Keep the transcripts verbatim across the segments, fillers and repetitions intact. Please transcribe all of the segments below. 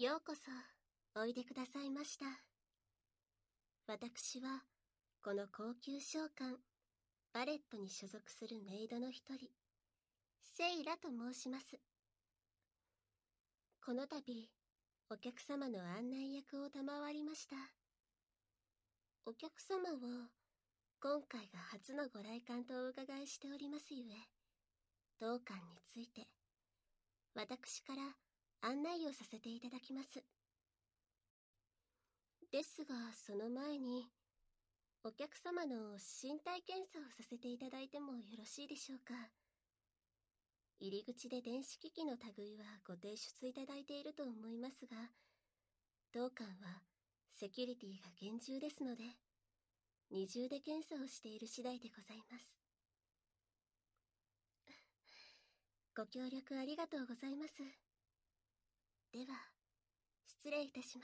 ようこそおいでくださいました。私はこの高級商館バレットに所属するメイドの一人、セイラと申します。この度お客様の案内役を賜りました。お客様は今回が初のご来館とお伺いしておりますゆえ、当館について私から案内をさせていただきます。ですがその前にお客様の身体検査をさせていただいてもよろしいでしょうか。入り口で電子機器の類はご提出いただいていると思いますが、当館はセキュリティが厳重ですので二重で検査をしている次第でございます。ご協力ありがとうございます。では失礼いたします。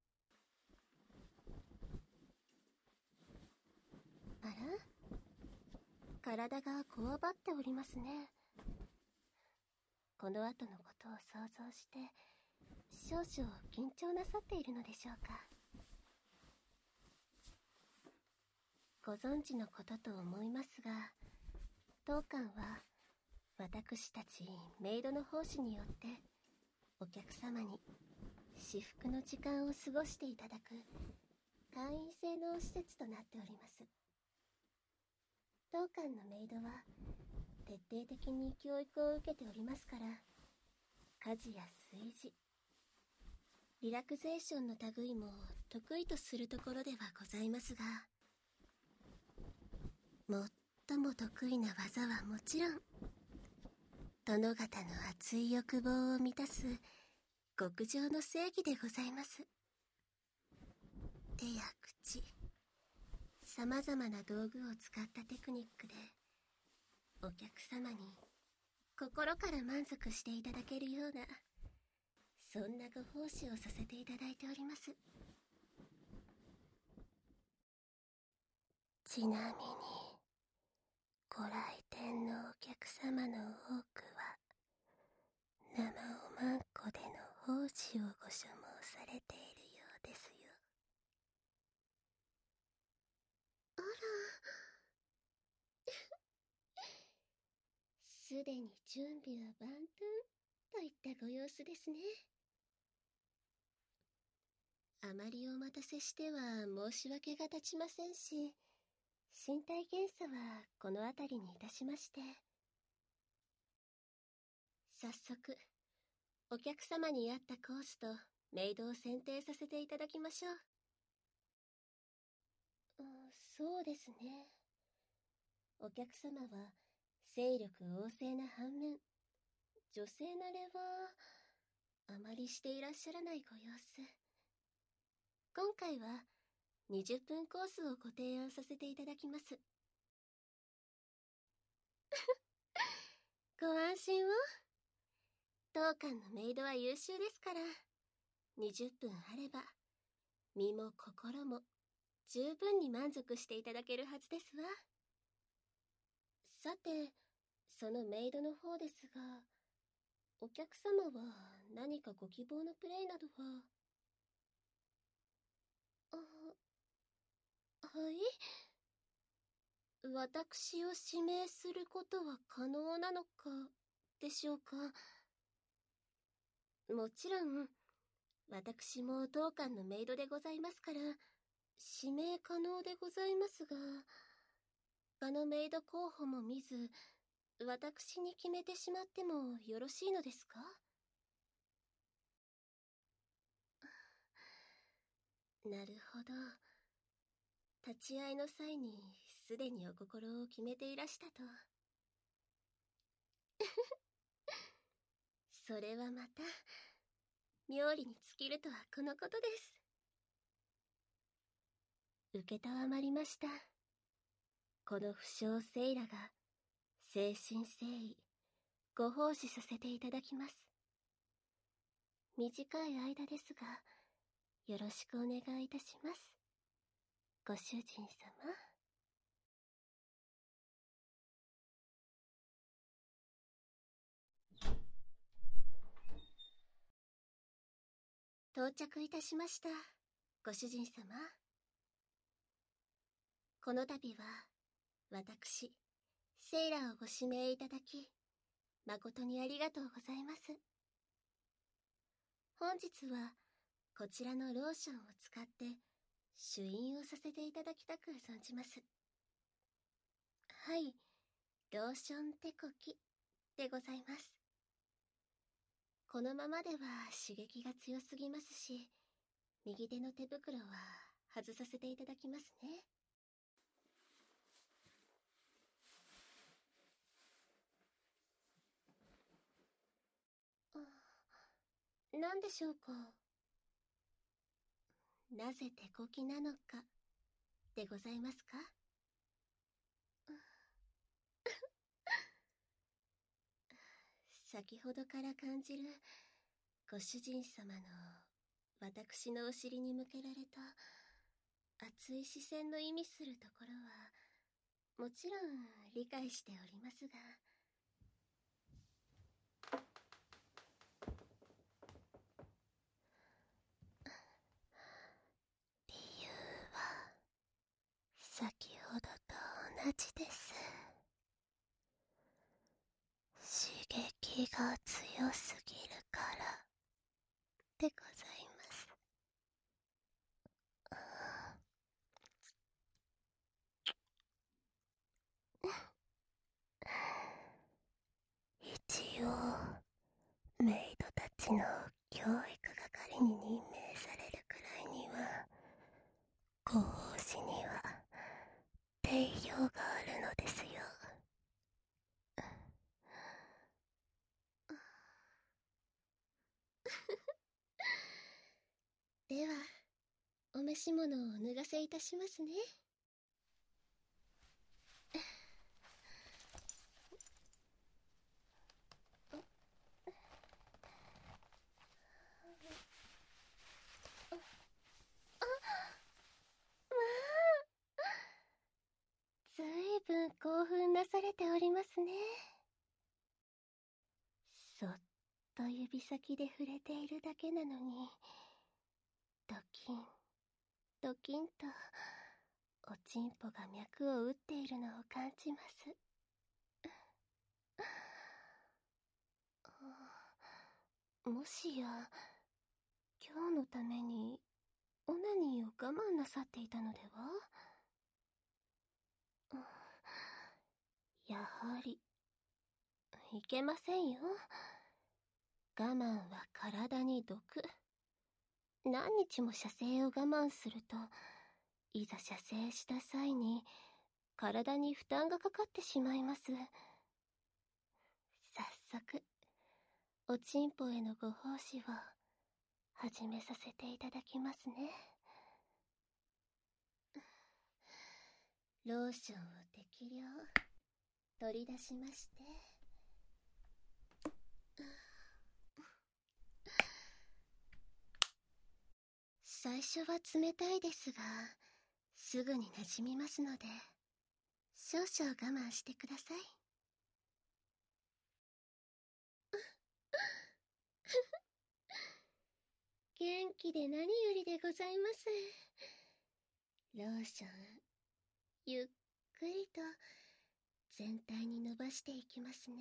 あら、体がこわばっておりますね。この後のことを想像して少々緊張なさっているのでしょうか。ご存知のことと思いますが、当館は私たちメイドの奉仕によってお客様に至福の時間を過ごしていただく会員制の施設となっております。当館のメイドは徹底的に教育を受けておりますから、家事や炊事、リラクゼーションの類も得意とするところではございますが、最も得意な技はもちろん殿方の熱い欲望を満たす極上の正義でございます。手や口、さまざまな道具を使ったテクニックでお客様に心から満足していただけるような、そんなご奉仕をさせていただいております。ちなみにご来店のお客様の多くは生おまんこでの奉仕をご所望されているようですよ。あらすでに準備は万端といったご様子ですね。あまりお待たせしては申し訳が立ちませんし、身体検査はこの辺りにいたしまして、早速お客様に合ったコースとメイドを選定させていただきましょう。うん、そうですね。お客様は精力旺盛な反面、女性慣れはあまりしていらっしゃらないご様子。今回はにじゅっぷんコースをご提案させていただきます。ご安心を。当館のメイドは優秀ですから、にじゅっぷんあれば身も心も十分に満足していただけるはずですわ。さて、そのメイドの方ですが、お客様は何かご希望のプレイなどは？あ、はい。私を指名することは可能なのかでしょうか。もちろん私も当館のメイドでございますから指名可能でございますが、他のメイド候補も見ず私に決めてしまってもよろしいのですか？なるほど。立ち会いの際にすでにお心を決めていらしたと。それはまた妙理に尽きるとはこのことです。承りました。この不肖セイラが誠心誠意ご奉仕させていただきます。短い間ですがよろしくお願いいたします、ご主人様。 到着いたしました、ご主人様。この度は、私、セイラをご指名いただき、誠にありがとうございます。本日は、こちらのローションを使って、朱印をさせていただきたく存じます。はい、ローション手こきでございます。このままでは刺激が強すぎますし、右手の手袋は外させていただきますね。何でしょうか。なぜ手こきなのかでございますか。先ほどから感じるご主人様の私のお尻に向けられた熱い視線の意味するところはもちろん理解しておりますが、理由は先ほどと同じです。刺激が強すぎるからでございます。一応メイドたちの教育係に任命されるくらいには広報誌には定評があるのですよ。ではお召し物をお脱がせいたしますね。ずいぶん興奮なされておりますね。そっと指先で触れているだけなのに、ドキンドキンとおちんぽが脈を打っているのを感じます。もしや今日のためにオナニーを我慢なさっていたのでは。やはりいけませんよ。我慢は体に毒。何日も射精を我慢すると、いざ射精した際に体に負担がかかってしまいます。早速おちんぽへのご奉仕を始めさせていただきますね。ローションを適量取り出しまして、最初は冷たいですがすぐに馴染みますので少々我慢してください。元気で何よりでございます。ローションゆっくりと全体に伸ばしていきますね。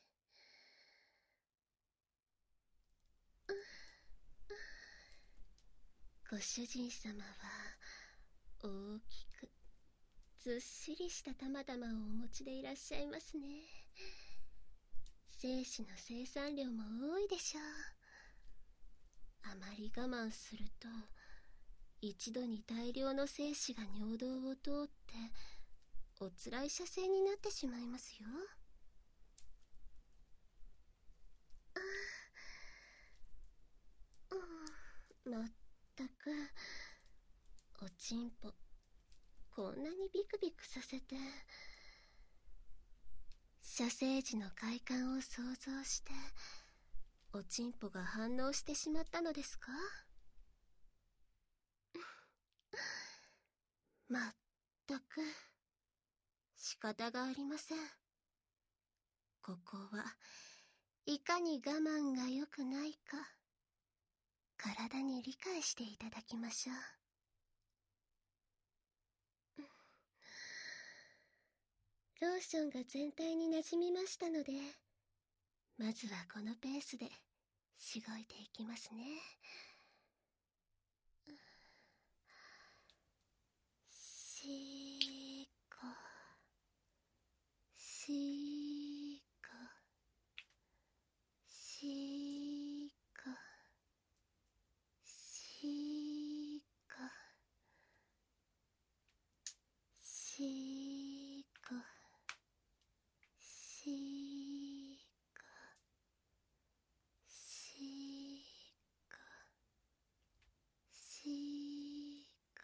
ご主人様は大きくずっしりした玉々をお持ちでいらっしゃいますね。精子の生産量も多いでしょう。あまり我慢すると一度に大量の精子が尿道を通っておつらい射精になってしまいますよ。まったくおちんぽこんなにビクビクさせて、射精時の快感を想像しておちんぽが反応してしまったのですか。まったく仕方がありません。ここはいかに我慢が良くないか体に理解していただきましょう。ローションが全体に馴染みましたので、まずはこのペースでしごいていきますね。しーこ、しーこ、しーこ、しーこ、しーこ、しーこ、しーこ、しーこ。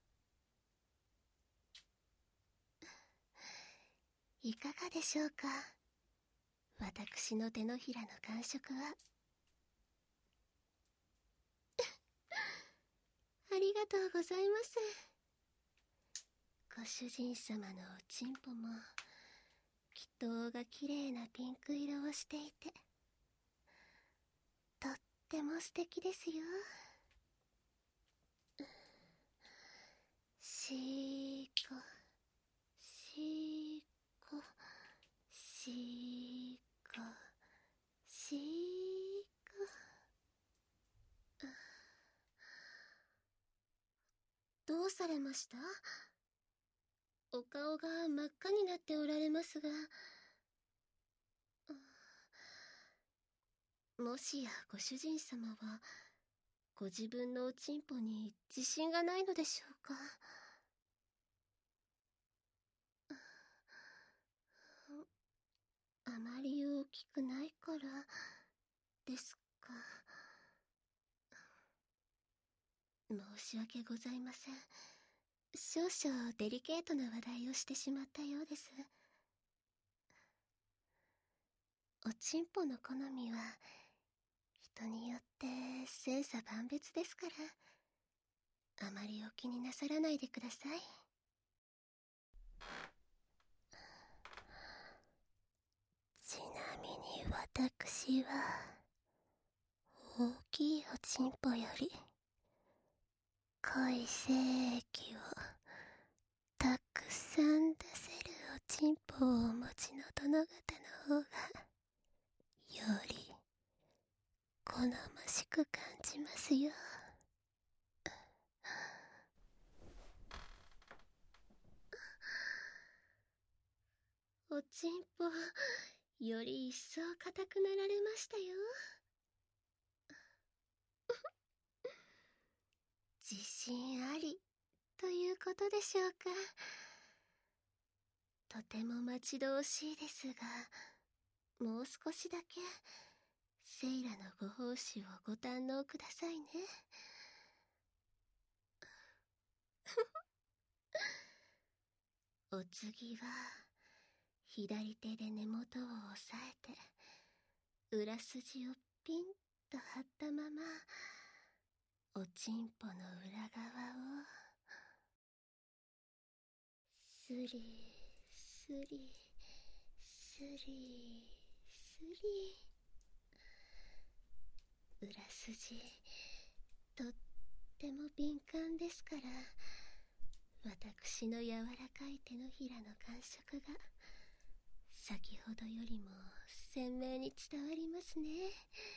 いかがでしょうか、私の手のひらの感触は。ありがとうございます。ご主人様のおちんぽもきっとが綺麗なピンク色をしていて、とっても素敵ですよ。しーこ、しーこ、しーこ、しーこ。どうされました？お顔が真っ赤になっておられますが。もしやご主人様はご自分のおちんぽに自信がないのでしょうか？あまり大きくないからですか。申し訳ございません。少々デリケートな話題をしてしまったようです。おちんぽの好みは人によって千差万別ですから、あまりお気になさらないでください。ちなみに私は大きいおちんぽより濃い精液をたくさん出せるおちんぽをお持ちの殿方の方がより好ましく感じますよ。おちんぽより一層硬くなられましたよ。自信ありということでしょうか。とても待ち遠しいですが、もう少しだけセイラのご奉仕をご堪能くださいね。お次は左手で根元を押さえて裏筋をピンと張ったままおちんぽの裏側をスリスリスリスリ。裏筋とっても敏感ですから、私の柔らかい手のひらの感触が先ほどよりも鮮明に伝わりますね。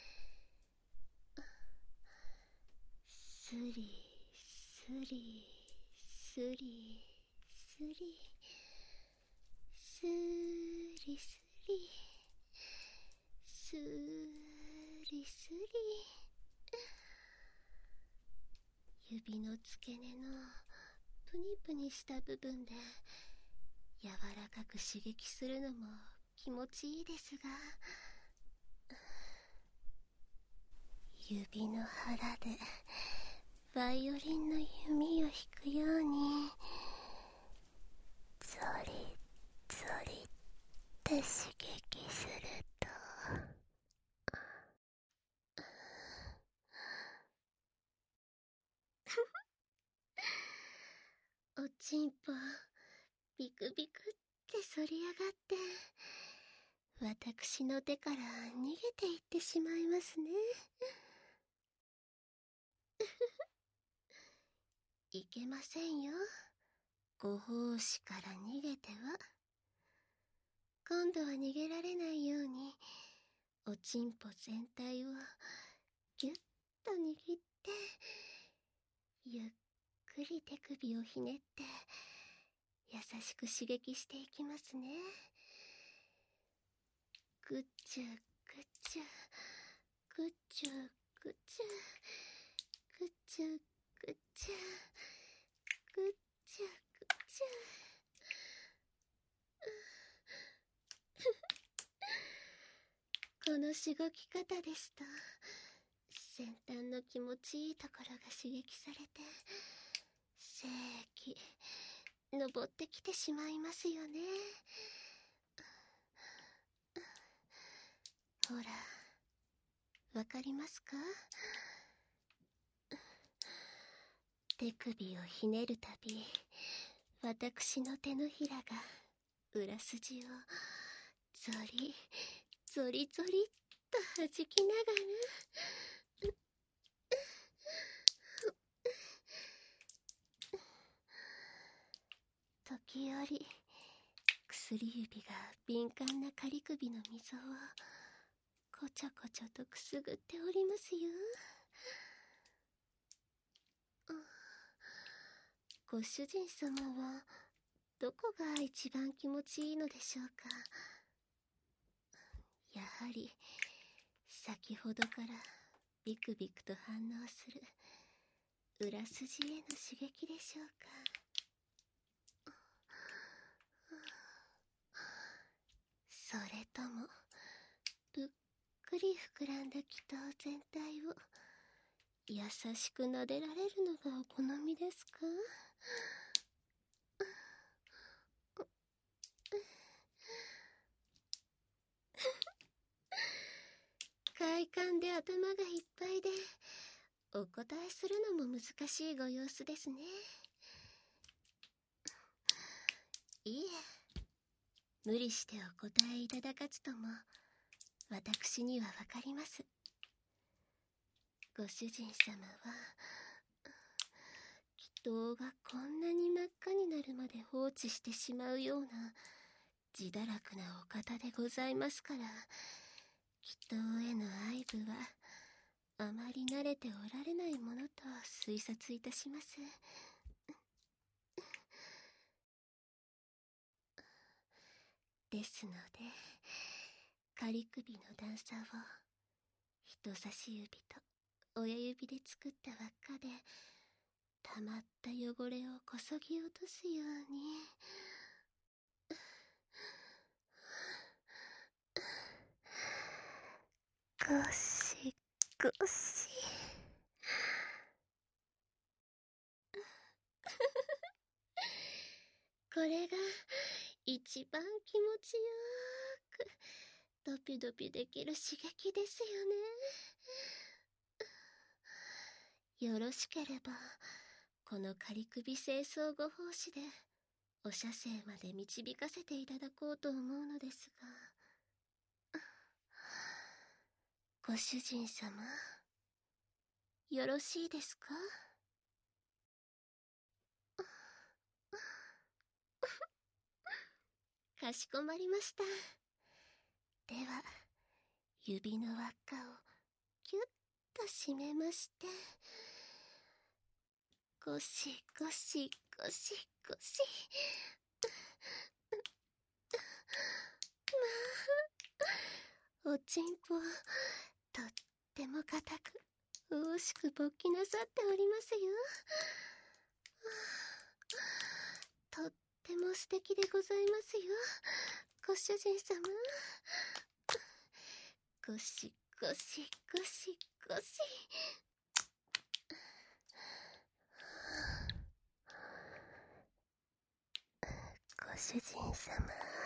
スリスリスリスリスリスリスリスリ。指の付け根のプニプニした部分で柔らかく刺激するのも気持ちいいですが、指の腹でバイオリンの弓を弾くようにゾリゾリって刺激するとおちんぽビクビクって反り上がって私の手から逃げていってしまいますね。 いけませんよ。ご奉仕から逃げては。今度は逃げられないように、おちんぽ全体をぎゅっと握って、ゆっくり手首をひねって、優しく刺激していきますね。ぐっちゅぐっちゅ、ぐっちゅぐっちゅ、ぐっちゅぐっちゅ、ぐっちゅぐっちゅ。このしごき方ですと、先端の気持ちいいところが刺激されて、精液、登ってきてしまいますよね。ほら、わかりますか？手首をひねるたび、私の手のひらが裏筋をゾリゾリゾリっと弾きながら、時折薬指が敏感な仮首の溝をこちょこちょとくすぐっておりますよ。ご主人様はどこが一番気持ちいいのでしょうか。やはり先ほどからビクビクと反応する裏筋への刺激でしょうか。それともぷっくり膨らんだ気筒全体を優しく撫でられるのがお好みですか？快感で頭がいっぱいでお答えするのも難しいご様子ですね。いえ、無理してお答えいただかずとも私にはわかります。ご主人様は祈祷がこんなに真っ赤になるまで放置してしまうような自堕落なお方でございますから、祈祷への愛撫はあまり慣れておられないものと推察いたします。ですので、仮首の段差を人差し指と親指で作った輪っかで溜まった汚れをこそぎ落とすように、ゴシゴシ。これが一番気持ちよーくドピドピできる刺激ですよね。よろしければこの仮首清掃ご奉仕でお射精まで導かせていただこうと思うのですが、ご主人様、よろしいですか？かしこまりました。では、指の輪っかをぎゅっと締めまして、ゴシゴシゴシゴシ。まあ、おちんぽ、とっても硬く、大しく勃起なさっておりますよ。とっても素敵でございますよ、ご主人様。ゴシゴシゴシゴシ。ご主人様、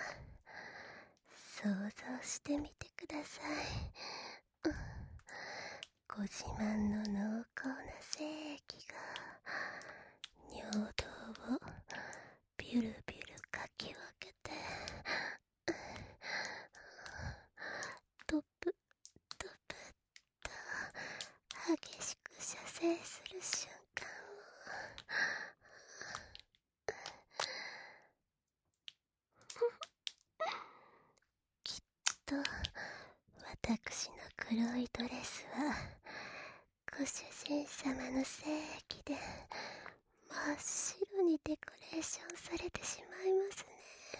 想像してみてください。ご自慢の濃厚な精液が尿道をビュルビュルかき分けて、トプトプと激しく射精する私の黒いドレスはご主人様の精液で真っ白にデコレーションされてしまいますね。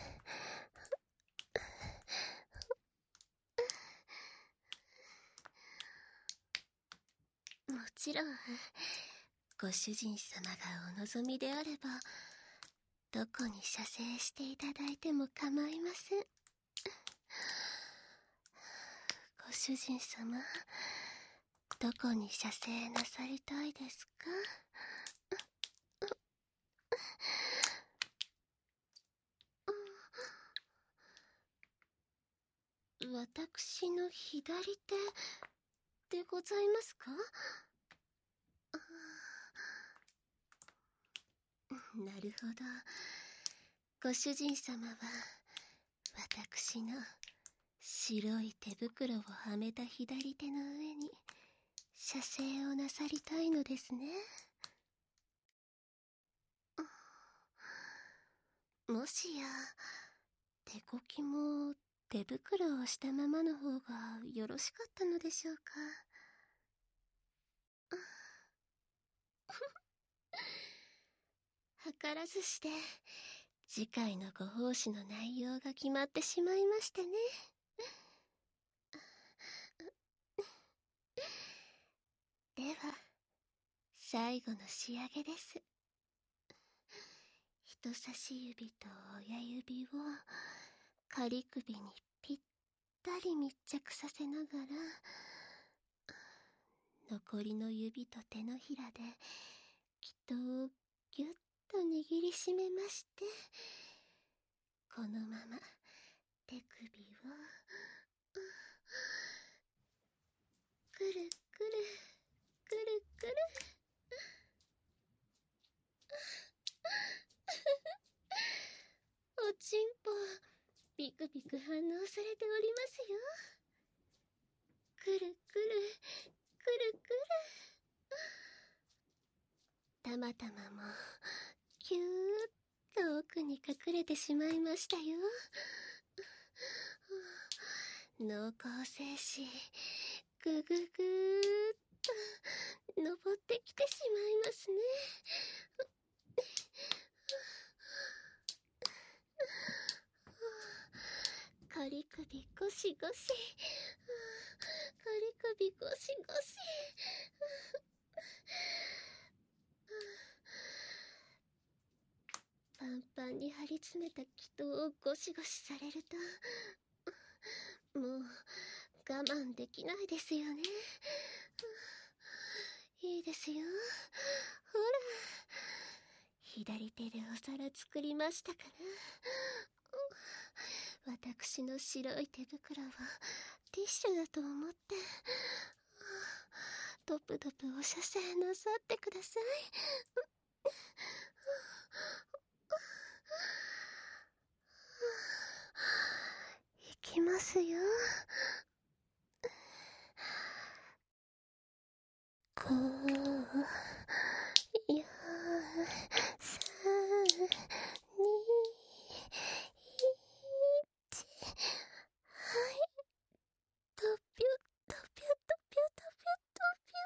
もちろんご主人様がお望みであればどこに射精していただいても構いません。ご主人様、どこに射精なさりたいですか？私の左手でございますか？なるほど。ご主人様は私の白い手袋をはめた左手の上に射精をなさりたいのですね。もしや手こきも手袋をしたままの方がよろしかったのでしょうか？図らずして次回のご奉仕の内容が決まってしまいましてね。では最後の仕上げです。人差し指と親指を仮首にぴったり密着させながら、残りの指と手のひらで気筒をぎゅっと握りしめまして、このまま手首をくるくるくるくるおちんぽビクビク反応されておりますよ。くるくるくるくる。たまたまもキューッと奥に隠れてしまいましたよ。濃厚精子ぐぐぐーっと登ってきてしまいますね。仮首ゴシゴシ、仮首ゴシゴシ。パンパンに張り詰めた気筒をゴシゴシされると、もう我慢できないですよね。いいですよ、ほら、左手でお皿作りましたから。私の白い手袋はティッシュだと思ってトプトプお射精なさってください。いきますよ。こうよさんにいち、はいとぴゅとぴゅとぴゅとぴゅとぴ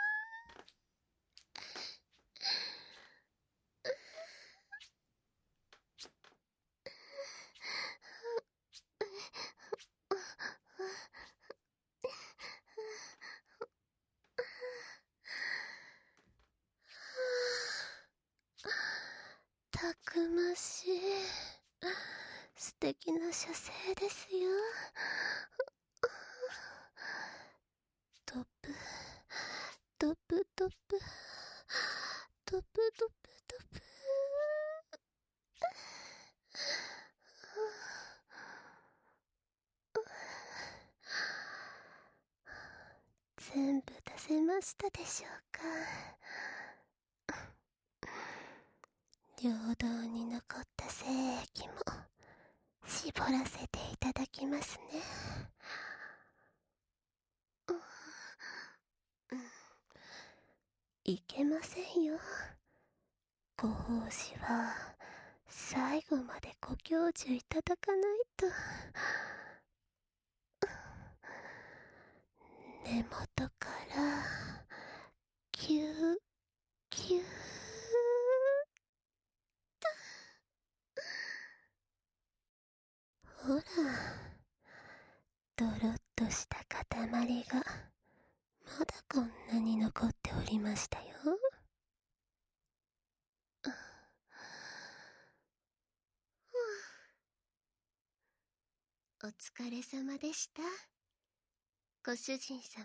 ゅ。たくましい素敵な射精ですよ。トップトップトップトップトップトップ。全部出せましたでしょうか？両道に残った精液も絞らせていただきますね。いけませんよ。ご奉仕は最後までご教授いただかないと。 根元からキューキューと。ほら、ドロッとした塊がまだこんなに残っておりましたよ。お疲れ様でした、ご主人様。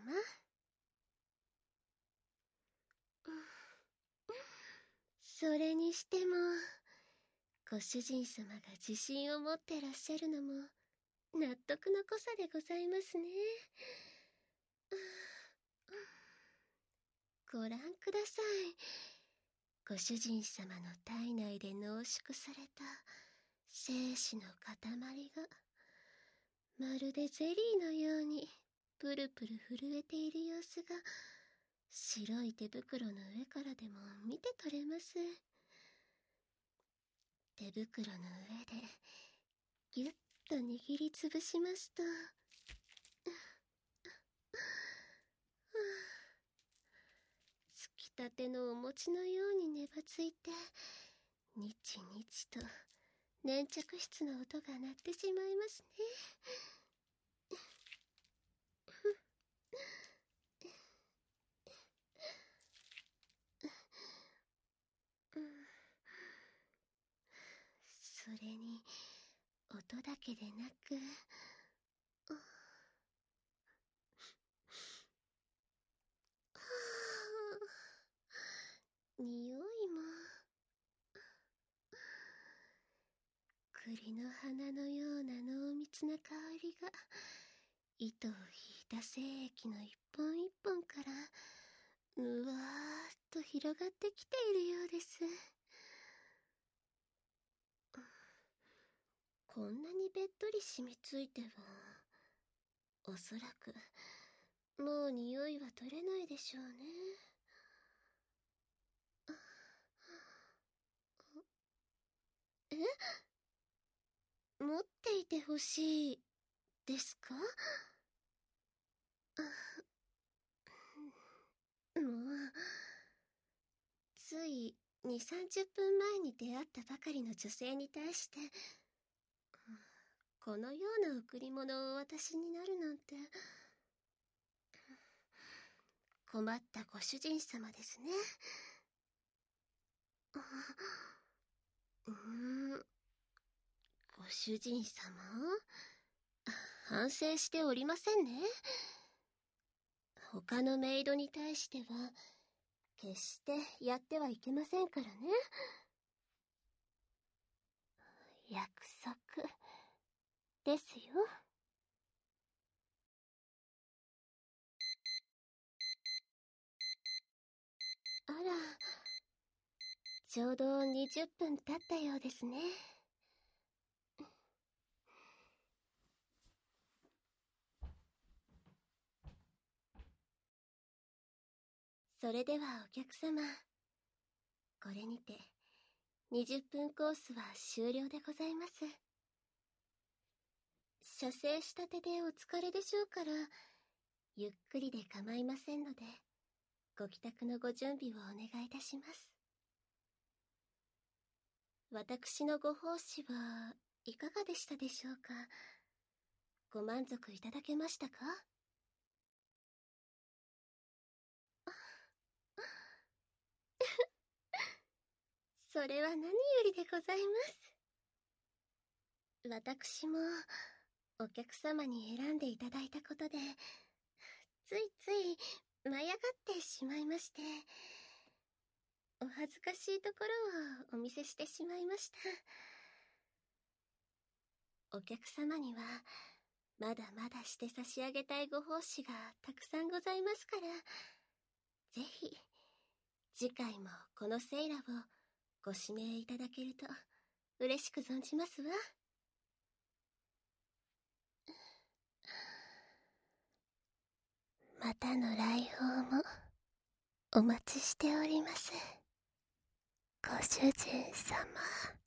それにしても、ご主人様が自信を持ってらっしゃるのも納得の濃さでございますね。ご覧ください。ご主人様の体内で濃縮された精子の塊がまるでゼリーのようにプルプル震えている様子が白い手袋の上からでも見て取れます。手袋の上でぎゅっと握りつぶしますと、つきたてのお餅のようにねばついて、にちにちと粘着質の音が鳴ってしまいますね。それに音だけでなく、匂いも栗の花のような濃密な香りが糸を引いた精液の一本一本からうわーっと広がってきているようです。こんなにべっとり染みついてはおそらくもう匂いは取れないでしょうね。え？持っていてほしいですか？もうついに、さんじゅっぷんまえに出会ったばかりの女性に対してこのような贈り物をお渡しになるなんて。困ったご主人様ですね。うーん、ご主人様、反省しておりませんね。他のメイドに対しては決してやってはいけませんからね。約束ですよ。あら、ちょうどにじゅっぷん経ったようですね。それではお客様、これにてにじゅっぷんコースは終了でございます。射精したてでお疲れでしょうから、ゆっくりで構いませんので、ご帰宅のご準備をお願いいたします。私のご奉仕はいかがでしたでしょうか？ご満足いただけましたか？それは何よりでございます。私もお客様に選んでいただいたことで、ついつい舞い上がってしまいまして、お恥ずかしいところをお見せしてしまいました。お客様にはまだまだして差し上げたいご奉仕がたくさんございますから、ぜひ次回もこのセイラをご指名いただけると嬉しく存じますわ。またの来訪もお待ちしております、ご主人様。